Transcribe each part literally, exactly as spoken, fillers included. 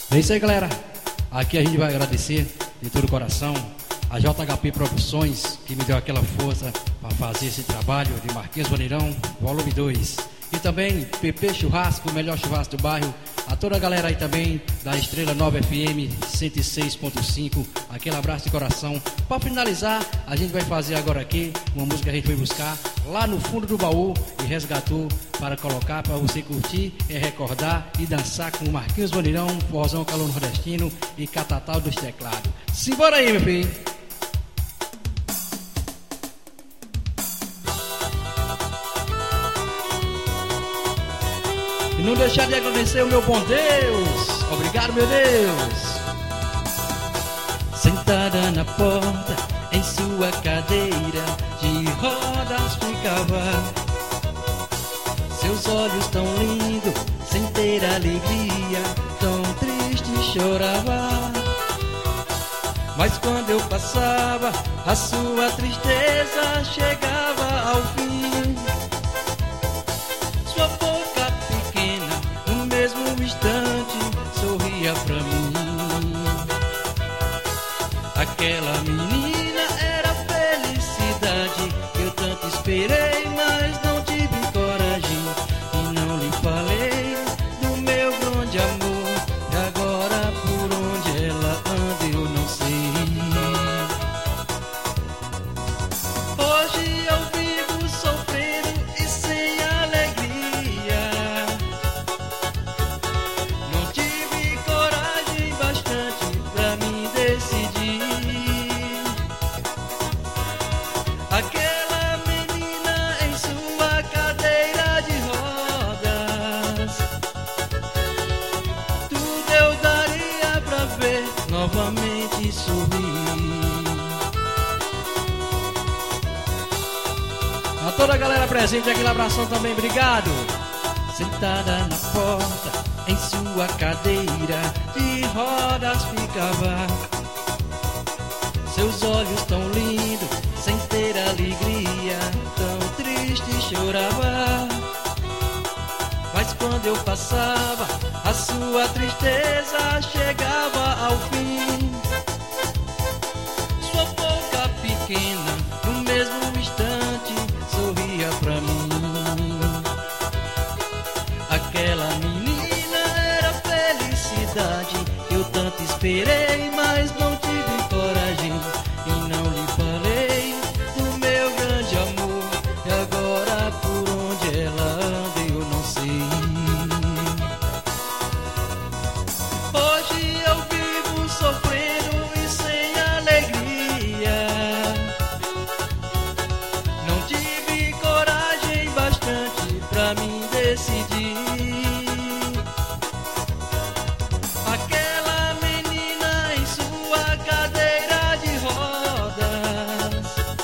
É isso aí, galera. Aqui a gente vai agradecer de todo o coração a J H P Produções, que me deu aquela força para fazer esse trabalho de Marquinhos Vaneirão, volume dois. E também P P Churrasco, o melhor churrasco do bairro. A toda a galera aí também da Estrela nove F M cento e seis ponto cinco. Aquele abraço de coração. Para finalizar, a gente vai fazer agora aqui uma música que a gente foi buscar lá no fundo do baú e resgatou para colocar para você curtir, e recordar e dançar com o Marquinhos Vaneirão, Forrozão Calor Nordestino e Catatal dos Teclados. Simbora aí, meu filho! E não deixar de agradecer o meu bom Deus. Obrigado, meu Deus. Sentada na porta, em sua cadeira de rodas ficava. Seus olhos tão lindos, sem ter alegria, tão triste chorava. Mas quando eu passava, a sua tristeza chegava ao fim. Sua boca pequena, no mesmo instante, sorria pra mim. Aquela menina era a felicidade que eu tanto esperei, mas não tive coragem e não lhe falei do meu grande amor. E agora por onde ela anda eu não sei. Hoje eu vivo sofrendo e sem alegria. Não tive coragem bastante pra me decidir. Aquela menina em sua cadeira de rodas, tudo eu daria pra ver novamente sorrir. A toda a galera presente, aquele abração também, obrigado. Sentada na porta, em sua cadeira de rodas ficava. Seus olhos tão lindos, sem ter alegria, tão triste chorava. Mas quando eu passava, a sua tristeza chegava ao fim. Sua boca pequena, no mesmo instante, sorria pra mim. Aquela menina era a felicidade que eu tanto esperei, mas não tive coragem e não lhe falei do meu grande amor. E agora por onde ela anda eu não sei. Hoje eu vivo sofrendo e sem alegria. Não tive coragem bastante pra me decidir. Aquela menina em sua cadeira de rodas,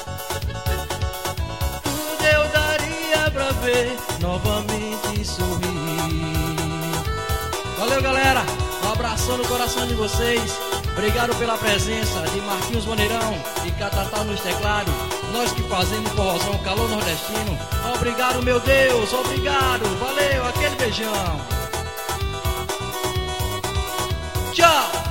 tudo eu daria pra ver novamente sorrir. Valeu, galera, um abração no coração de vocês. Obrigado pela presença de Marquinhos Vaneirão e Catatal nos teclados. Nós que fazemos Forrozão Calor Nordestino. Obrigado, meu Deus, obrigado. Valeu, aquele beijão. Tchau.